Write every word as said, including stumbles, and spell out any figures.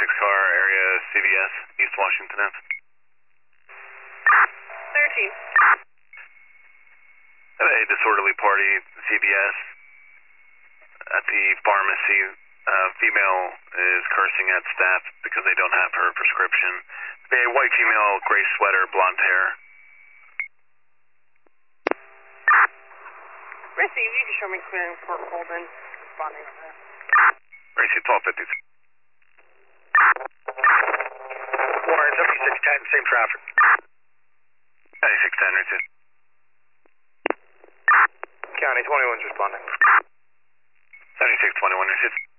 seventy-six car area C V S, East Washington Ave. thirteen. At a disorderly party, C V S, at the pharmacy. Uh, female is cursing at staff because they don't have her prescription. A white female, gray sweater, blonde hair. Receive, you can show me clearance for Holden. Responding on that. Receive twelve fifty. Warren, seventy-six ten, same traffic. seventy-six ten, receive. County twenty-one's responding. seventy-six twenty-one, receive.